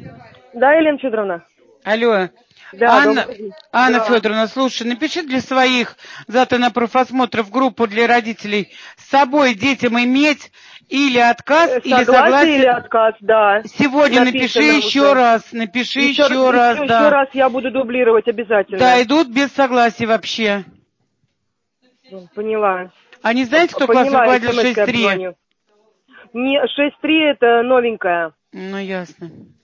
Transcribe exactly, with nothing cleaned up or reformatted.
Да, Елена Федоровна? Алло. Да, Анна, Анна да. Федоровна, слушай, напиши для своих завтра на профосмотр в группу для родителей с собой детям иметь или отказ, Согласие или согласие. или отказ, да. Сегодня напиши еще раз, напиши еще, еще раз, еще, да. Еще раз я буду дублировать обязательно. Да, идут без согласия вообще. Поняла. А не знаете, кто Поняла, класс руководитель смс-кой шесть три? обзвоню. Не, шесть три это новенькая. Ну, ясно.